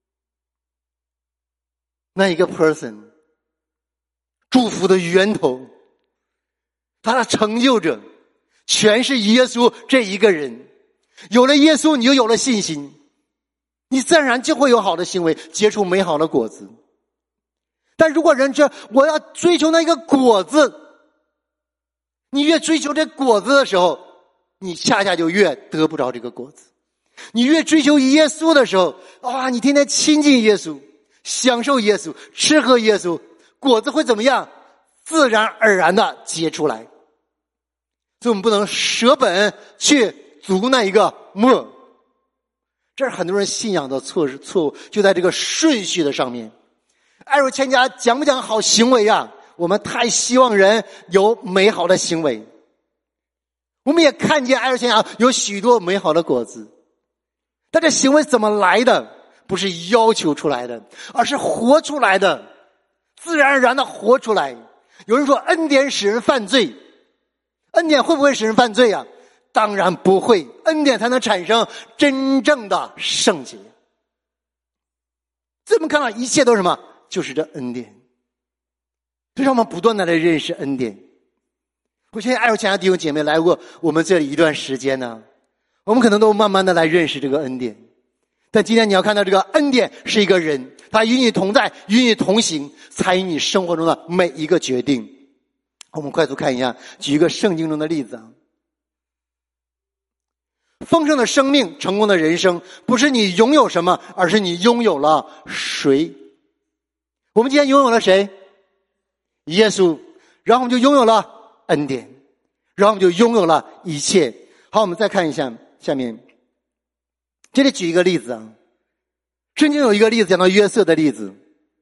那一个 person 祝福的源头，他的成就者全是耶稣这一个人。有了耶稣，你就有了信心，你自然就会有好的行为，结出美好的果子。但如果人这我要追求那个果子，你越追求这果子的时候，你恰恰就越得不着这个果子。你越追求耶稣的时候，哇，你天天亲近耶稣，享受耶稣，吃喝耶稣，果子会怎么样？自然而然的结出来。所以我们不能舍本去足那一个末。这是很多人信仰的错误，就在这个顺序的上面。爱如千家讲不讲好行为啊？我们太希望人有美好的行为。我们也看见爱如千家有许多美好的果子。但这行为怎么来的？不是要求出来的，而是活出来的，自然而然的活出来。有人说恩典使人犯罪，恩典会不会使人犯罪啊？当然不会，恩典才能产生真正的圣洁。这么看到一切都是什么？就是这恩典。所以让我们不断的来认识恩典。我相信爱如千家弟兄姐妹来过我们这里一段时间呢，我们可能都慢慢的来认识这个恩典。但今天你要看到这个恩典是一个人，他与你同在，与你同行，参与你生活中的每一个决定。我们快速看一下，举一个圣经中的例子啊。丰盛的生命，成功的人生，不是你拥有什么，而是你拥有了谁。我们今天拥有了谁？耶稣。然后我们就拥有了恩典，然后我们就拥有了一切。好，我们再看一下下面，这里举一个例子啊。圣经有一个例子讲到约瑟的例子。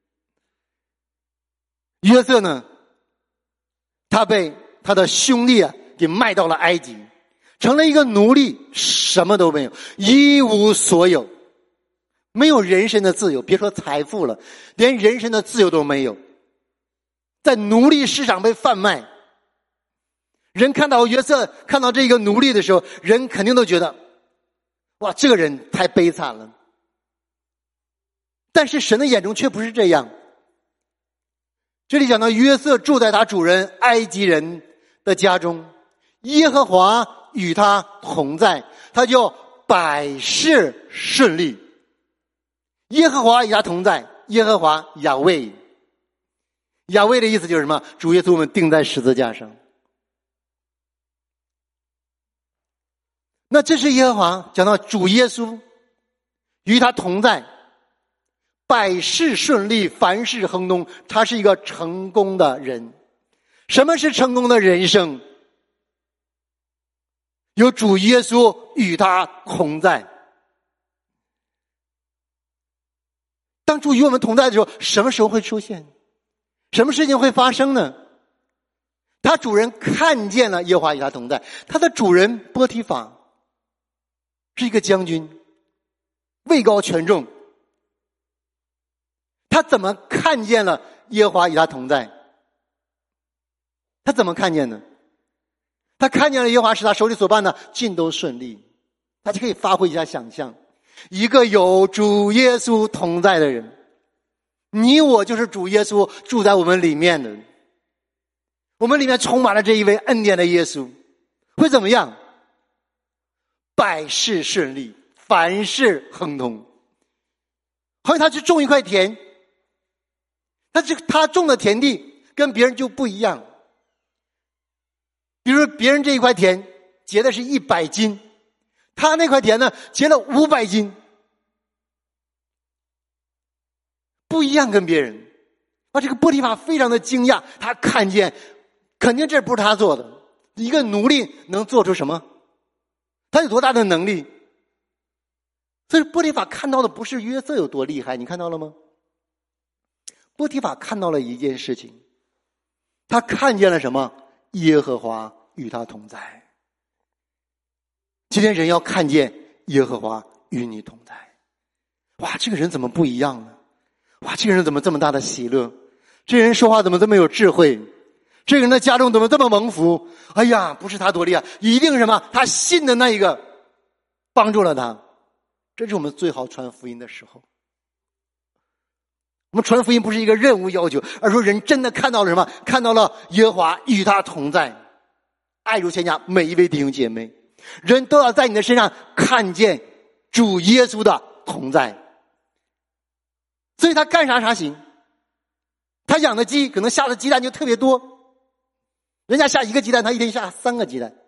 约瑟呢，他被他的兄弟给卖到了埃及，成了一个奴隶，什么都没有，一无所有，没有人身的自由，别说财富了，连人身的自由都没有，在奴隶市场被贩卖。人看到约瑟，看到这个奴隶的时候，人肯定都觉得，哇，这个人太悲惨了。 但是神的眼中却不是这样。这里讲到约瑟住在他主人埃及人的家中，耶和华与他同在，他就百事顺利。耶和华与他同在，耶和华亚卫，亚卫的意思就是什么？主耶稣我们钉在十字架上。那这是耶和华讲到主耶稣与他同在，百事顺利，凡事亨通，他是一个成功的人。什么是成功的人生？有主耶稣与他同在。当主与我们同在的时候，什么时候会出现？什么事情会发生呢？他主人看见了耶和华与他同在。他的主人波提法是一个将军，位高权重。他怎么看见了耶和华与他同在？他怎么看见呢？他看见了耶和华使他手里所办的尽都顺利。他就可以发挥一下想象，一个有主耶稣同在的人，你我就是主耶稣住在我们里面的，我们里面充满了这一位恩典的耶稣，会怎么样？百事顺利，凡事亨通。好像他去种一块田，他种的田地跟别人就不一样。比如别人这一块田结的是100斤，他那块田呢结了500斤，不一样跟别人。这个波提法非常的惊讶，他看见肯定这不是他做的，一个奴隶能做出什么？他有多大的能力？所以波提法看到的不是约瑟有多厉害，你看到了吗？波提法看到了一件事情，他看见了什么？耶和华与他同在。今天人要看见耶和华与你同在。哇，这个人怎么不一样呢？哇，这个人怎么这么大的喜乐？这个人说话怎么这么有智慧？这个人的家中怎么这么蒙福？哎呀，不是他多厉害，一定是什么？他信的那一个帮助了他。这是我们最好传福音的时候。我们传福音不是一个任务要求，而说人真的看到了什么？看到了耶和华与他同在。爱如千家每一位弟兄姐妹，人都要在你的身上看见主耶稣的同在。所以他干啥行。他养的鸡可能下的鸡蛋就特别多，人家下1个鸡蛋，他一天下3个鸡蛋。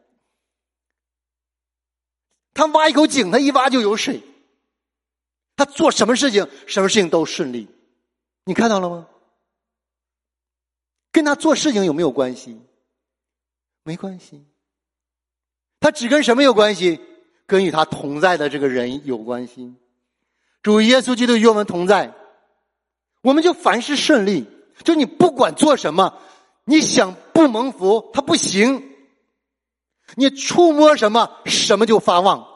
他挖一口井，他一挖就有水。他做什么事情，什么事情都顺利。你看到了吗？跟他做事情有没有关系？没关系。他只跟什么有关系？跟与他同在的这个人有关系。主耶稣基督与我们同在，我们就凡事顺利。就你不管做什么，你想不蒙福他不行，你触摸什么，什么就发旺，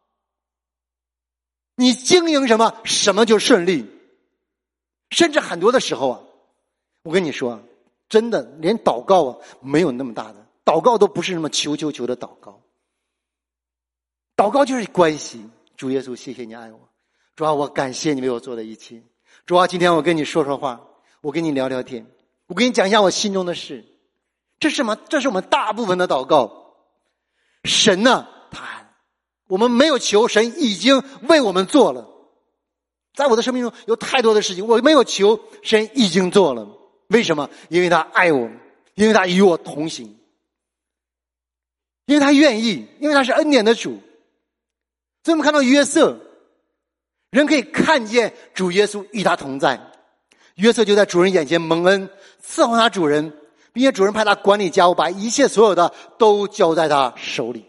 你经营什么，什么就顺利。甚至很多的时候啊，我跟你说真的，连祷告啊没有那么大的，祷告都不是那么求的祷告。祷告就是关系。主耶稣，谢谢你爱我。主啊，我感谢你为我做的一切。主啊，今天我跟你说说话，我跟你聊聊天，我跟你讲一下我心中的事。这是什么？这是我们大部分的祷告。神呢，我们没有求，神已经为我们做了。在我的生命中有太多的事情我没有求，神已经做了。为什么？因为他爱我，因为他与我同行，因为他愿意，因为他是恩典的主。所以我们看到约瑟，人可以看见主耶稣与他同在。约瑟就在主人眼前蒙恩，伺候他主人，并且主人派他管理家务，把一切所有的都交在他手里。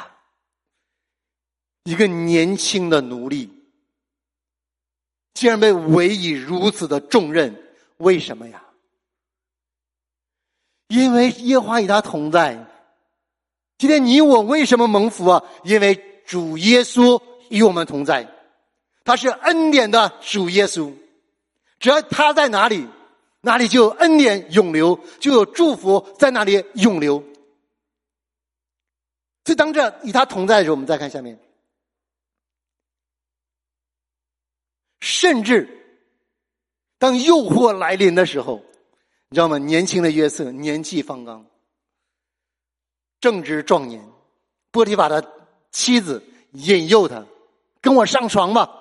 一个年轻的奴隶竟然被委以如此的重任，为什么呀？因为耶和华与他同在。今天你我为什么蒙福啊？因为主耶稣与我们同在，他是恩典的主耶稣。只要他在哪里，哪里就有恩典涌流，就有祝福在那里涌流。所以当这与他同在的时候，我们再看下面。甚至当诱惑来临的时候，你知道吗？年轻的约瑟年纪方刚，正值壮年，波提法的妻子引诱他，跟我上床吧。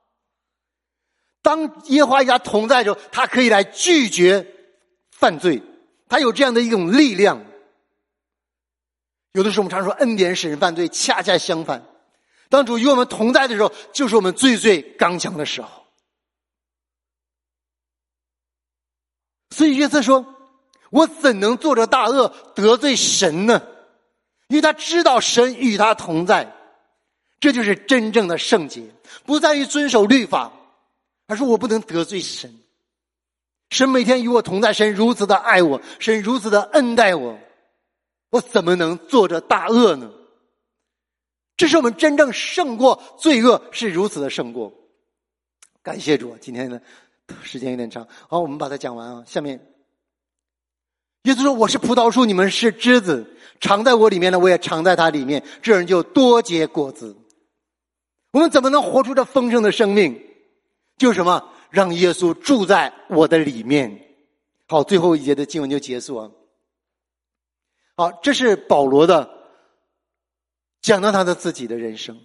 当耶和华与他同在的时候，他可以来拒绝犯罪，他有这样的一种力量。有的时候我们常说恩典使人犯罪，恰恰相反，当主与我们同在的时候，就是我们最刚强的时候。所以约瑟说，我怎能做着大恶得罪神呢？因为他知道神与他同在，这就是真正的圣洁，不在于遵守律法，而是我不能得罪神。神每天与我同在，神如此的爱我，神如此的恩待我，我怎么能做着大恶呢？这是我们真正胜过罪恶，是如此的胜过。感谢主，今天的时间有点长，好，我们把它讲完啊。下面耶稣说，我是葡萄树，你们是枝子，常在我里面的，我也常在他里面，这人就多结果子。我们怎么能活出这丰盛的生命？就是什么？让耶稣住在我的里面。好，最后一节的经文就结束啊。好，这是保罗的讲到他的自己的人生。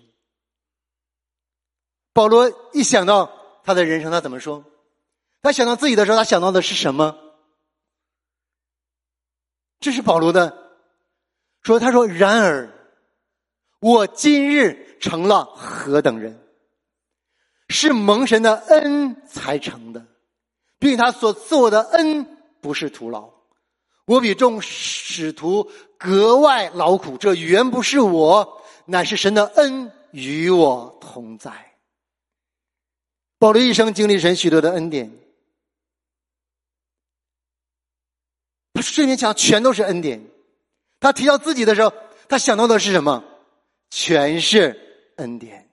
保罗一想到他的人生，他怎么说？他想到自己的时候，他想到的是什么？这是保罗的说，他说，然而我今日成了何等人，是蒙神的恩才成的，并且他所赐我的恩不是徒劳，我比众使徒格外劳苦，这原不是我，乃是神的恩与我同在。保罗一生经历神许多的恩典，他这里面讲全都是恩典。他提到自己的时候，他想到的是什么？全是恩典。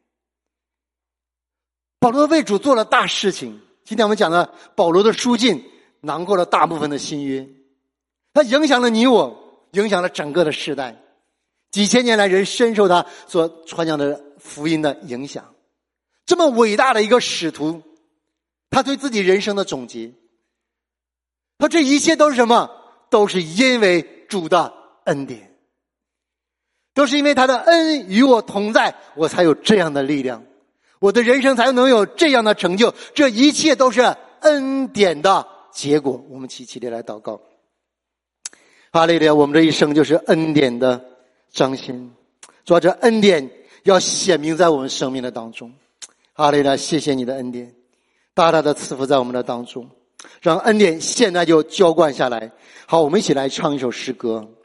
保罗为主做了大事情。今天我们讲的保罗的书信囊括了大部分的新约，他影响了你我，影响了整个的世代，几千年来人深受他所传讲的福音的影响。这么伟大的一个使徒，他对自己人生的总结，他这一切都是什么？都是因为主的恩典，都是因为他的恩与我同在，我才有这样的力量，我的人生才能有这样的成就，这一切都是恩典的结果。我们起立来祷告。哈利路亚，我们这一生就是恩典的彰显，主啊，这恩典要显明在我们生命的当中。哈利路亚，谢谢你的恩典大大的赐福在我们的当中，让恩典现在就浇灌下来。好，我们一起来唱一首诗歌。